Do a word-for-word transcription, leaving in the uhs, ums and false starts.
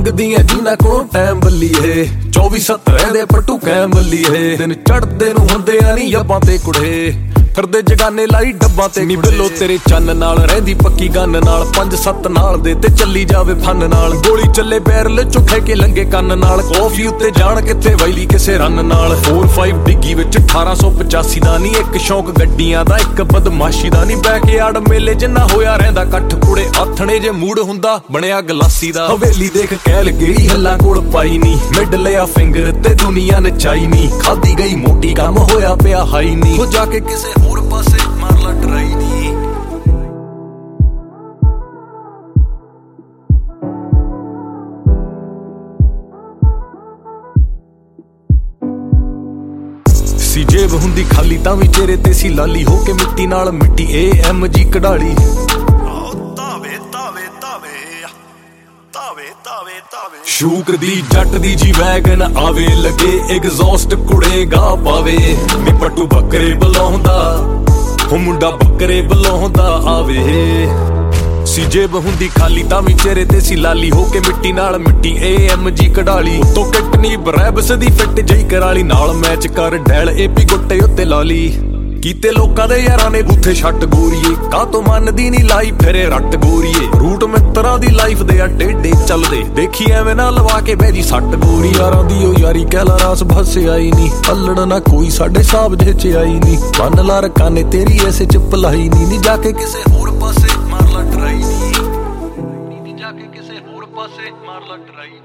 ਮੰਗਦੀਆਂ ਜਿਨ੍ਹਾਂ ਕੋਲ ਟਾਈਮ ਬੱਲੀਏ ਚੌਵੀ ਸੱਤ ਰਹਿੰਦੇ ਪੱਟੂ ਕੈਮ ਬੱਲੀਏ ਦਿਨ ਚੜਦੇ ਨੂੰ ਹੁੰਦੇ ਆ ਨੀ ਅੱਬਾਂ ਤੇ ਕੁੜੇ ਫਿਰਦੇ ਜਗਾਨੇ ਲਾਈ ਡੱਬਾਂ ਤੇ ਨੀ ਬਿੱਲੋ ਤੇਰੇ ਚੰਨ ਨਾਲ ਰਹਿੰਦੀ ਪੱਕੀ ਗੰਨ ਨਾਲ ਪੰਜ ਸੱਤ ਨਾਲ ਦੇ ਤੇ ਚੱਲੀ ਜਾਵੇ ਫਨ ਨਾਲ ਗੋਲੀ ਚੱਲੇ ਬੈਰਲ ਚੁੱਖੇ ਕੇ ਲੰਗੇ ਕੰਨ ਨਾਲ ਕੌਫੀ ਉੱਤੇ ਜਾਣ ਕਿੱਥੇ ਵੈਲੀ ਕਿਸੇ ਰਨ ਨਾਲ ਚਾਰ ਪੰਜ ਡਿੱਗੀ ਵਿੱਚ ਅਠਾਰਾਂ ਸੌ ਪਚਾਸੀ ਦਾ ਨੀ ਇੱਕ ਸ਼ੌਂਕ ਗੱਡੀਆਂ ਦਾ ਇੱਕ ਬਦਮਾਸ਼ੀ ਦਾ ਨੀ ਬੈਕਯਾਰਡ ਮੇਲੇ ਜਿੰਨਾ ਹੋਇਆ ਰਹਿੰਦਾ ਕੱਠ ਕੁੜੇ ਆਥਣੇ ਜੇ ਮੂਡ ਹੁੰਦਾ ਬਣਿਆ ਗਲਾਸੀ ਦਾ ਹਵੇਲੀ ਦੇਖ ਕਹਿਲ ਗਈ ਹੱਲਾਂ ਕੋਲ ਪਾਈ ਨੀ ਮਿਡ ਲਿਆ ਫਿੰਗਰ ਤੇ ਦੁਨੀਆ ਨਚਾਈ ਨੀ ਖਾਦੀ ਗਈ ਮੋਟੀ ਕੰਮ ਹੋਇਆ ਪਿਆ ਹਾਈ ਨੀ ਹੋ ਜਾ ਕੇ ਕਿਸੇ ਹੋਰ ਪਾਸੇ ਮਾਰ ਲਾ ਟਰਾਈ ਨੀ ਸੀ ਜੇਬ ਹੁੰਦੀ ਖਾਲੀ ਤਾਂ ਵੀ ਚਿਹਰੇ ਤੇ ਸੀ ਲਾਲੀ ਹੋ ਕੇ ਮਿੱਟੀ ਨਾਲ ਮਿੱਟੀ ਏ ਐਮ ਜੀ ਕਢਾਲੀ ਤਾਵੇ ਤਾਵੇ ਤਾਵੇ ਤਾਵੇ ਤਾਵੇ ਤਾਵੇ ਸ਼ੂਕਰ ਦੀ ਜੱਟ ਦੀ ਜੀ ਵੈਗਨ ਆਵੇ ਲੱਗੇ ਐਗਜ਼ੌਸਟ ਕੁੜੇ ਗਾ ਪਾਵੇ ਨੀ ਪੱਟੂ ਬੱਕਰੇ ਬੁਲਾਉਂਦਾ ਉਹ ਮੁੰਡਾ ਬੱਕਰੇ ਬੁਲਾਉਂਦਾ ਆਵੇ ਸੀ ਜੇਬ ਹੁੰਦੀ ਖਾਲੀ ਤਾਂ ਵੀ ਚਿਹਰੇ ਤੇ ਸੀ ਲਾਲੀ ਹੋ ਕੇ ਮਿੱਟੀ ਨਾਲ ਮਿੱਟੀ ਏ ਐਮ ਜੀ ਕਢਾਲੀ ਉੱਤੋਂ ਕਿਟਨੀ ਬਰੈਬਸ ਦੀ ਫਿੱਟ ਜਈ ਕਰਾਲੀ ਨਾਲ ਮੈਚ ਕਰ ਡੈਲ ਏਪੀ ਗੁੱਟੇ ਉੱਤੇ ਲਾਲੀ ਕੀਤੇ ਲੋਕਾਂ ਦੇ ਯਾਰਾਂ ਨੇ ਬੂਥੇ ਛੱਟ ਗੋਰੀਏ ਕਾਹ ਤੋਂ ਮੰਨਦੀ ਨੀ ਲਾਈ ਫਿਰੇ ਰੱਟ ਗੋਰੀਏ ਰੂਟ ਮਿੱਤਰਾਂ ਦੀ ਲਾਈਫ ਦੇ ਆ ਟੇਡੇ ਚੱਲਦੇ ਦੇਖੀ ਐਵੇਂ ਨਾ ਲਵਾ ਕੇ ਬਹਿ ਜੀ ਸੱਟ ਗੋਰੀ ਯਾਰਾਂ ਦੀ ਉਹ ਯਾਰੀ ਕਹਿ ਲਾ ਰਾਸ ਭੱਸ ਆਈ ਨੀ ਅਲੜ ਨਾ ਕੋਈ ਸਾਡੇ ਸਾਬ ਜੇ ਚ ਆਈ ਨੀ ਬੰਨ ਲਾ ਰਕਾਨੇ ਤੇਰੀ ਐਸੇ ਚ ਭਲਾਈ ਨੀ ਨੀ ਜਾ ਕੇ ਕਿਸੇ ਹੋਰ ਪਾਸੇ ਮਾਰ ਲਾ ਟਰਾਈ ਨੀ ਜਾ ਕੇ ਕਿਸੇ ਹੋਰ ਪਾਸੇ ਮਾਰ ਲਾ ਟਰਾਈ